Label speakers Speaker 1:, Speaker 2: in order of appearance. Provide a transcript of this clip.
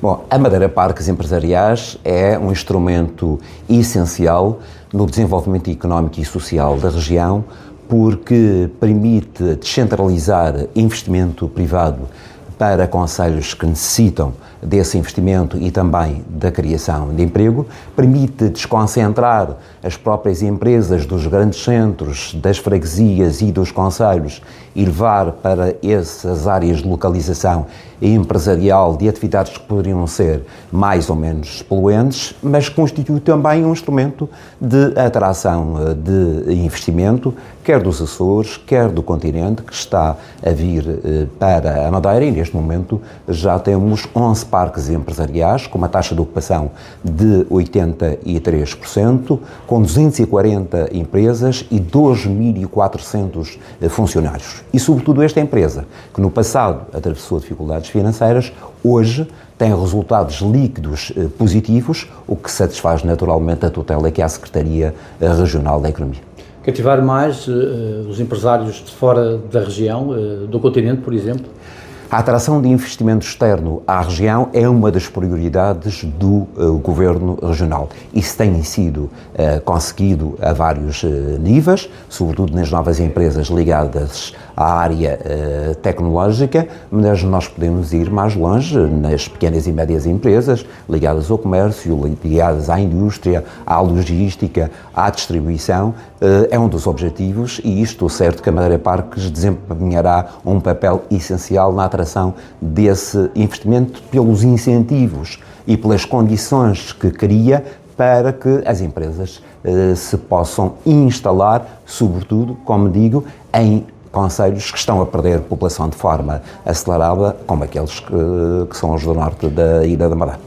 Speaker 1: Bom, a Madeira Parques Empresariais é um instrumento essencial no desenvolvimento económico e social da região, porque permite descentralizar investimento privado para concelhos que necessitam desse investimento e também da criação de emprego, permite desconcentrar as próprias empresas dos grandes centros, das freguesias e dos concelhos e levar para essas áreas de localização empresarial de atividades que poderiam ser mais ou menos poluentes, mas constitui também um instrumento de atração de investimento, quer dos Açores, quer do continente, que está a vir para a Madeira, e neste momento já temos 11 parques empresariais com uma taxa de ocupação de 83%, com 240 empresas e 2.400 funcionários. E, sobretudo, esta empresa, que no passado atravessou dificuldades financeiras, hoje tem resultados líquidos positivos, o que satisfaz naturalmente a tutela que é a Secretaria Regional da Economia.
Speaker 2: Cativar mais os empresários de fora da região, do continente, por exemplo?
Speaker 1: A atração de investimento externo à região é uma das prioridades do Governo Regional. Isso tem sido conseguido a vários níveis, sobretudo nas novas empresas ligadas à área tecnológica, mas nós podemos ir mais longe nas pequenas e médias empresas ligadas ao comércio, ligadas à indústria, à logística, à distribuição. É um dos objetivos e isto, certo, que a Madeira Parques desempenhará um papel essencial na atração desse investimento pelos incentivos e pelas condições que cria para que as empresas se possam instalar, sobretudo, como digo, em concelhos que estão a perder população de forma acelerada, como aqueles que são os do norte da Ilha da Madeira.